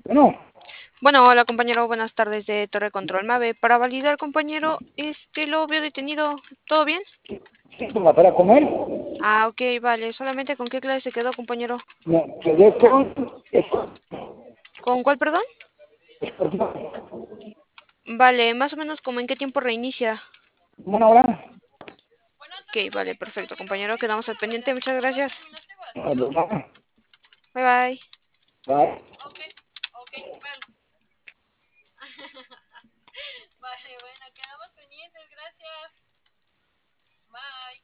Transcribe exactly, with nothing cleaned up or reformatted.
Bueno, Bueno, hola compañero, buenas tardes de Torre Control Mave. Para validar, compañero, este lo veo detenido. ¿Todo bien? sí, pues, para comer, Ah, ok, vale. ¿Solamente con qué clase se quedó, compañero? me quedé con ¿Con cuál, perdón? escorpión. Vale, más o menos como en qué tiempo reinicia. Una hora, Ok, vale, perfecto, compañero. Quedamos al pendiente. Muchas gracias. a lo más, Bye bye. va.